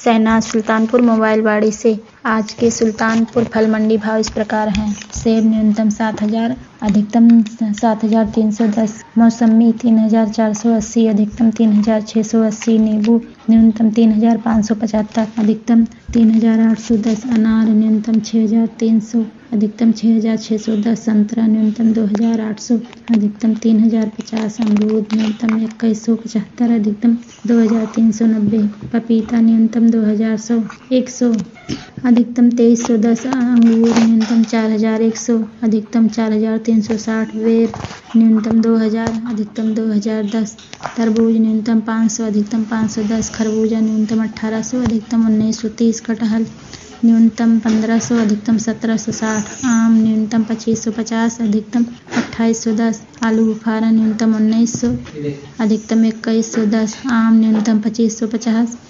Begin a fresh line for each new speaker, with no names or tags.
Shehnaaz Sultanpur mobile वाड़ी से। आज के सुल्तानपुर फल मंडी भाव इस प्रकार हैं। सेब न्यूनतम 7,000, अधिकतम 7,310। मौसम्मी 3,480, अधिकतम 3,680। नींबू न्यूनतम 3,575, अधिकतम 3,810। अनार न्यूनतम 6,300, अधिकतम 6,610। संतरा न्यूनतम 2,800, अधिकतम 3,050। अमरूद न्यूनतम 2,175, अधिकतम 2,390। पपीता न्यूनतम 2,100, अधिकतम 2,310। अंगूर न्यूनतम 4,100, अधिकतम 4,360। बेर न्यूनतम 2,000, अधिकतम 2,010। तरबूज न्यूनतम 500, अधिकतम 510। खरबूजा न्यूनतम 1,800, अधिकतम 1,930। कटहल न्यूनतम 1,500, अधिकतम 1,760। आम न्यूनतम 2,550, अधिकतम 2,810। आलू बुखारा न्यूनतम 1,900, अधिकतम 2,110। आम न्यूनतम 2,550।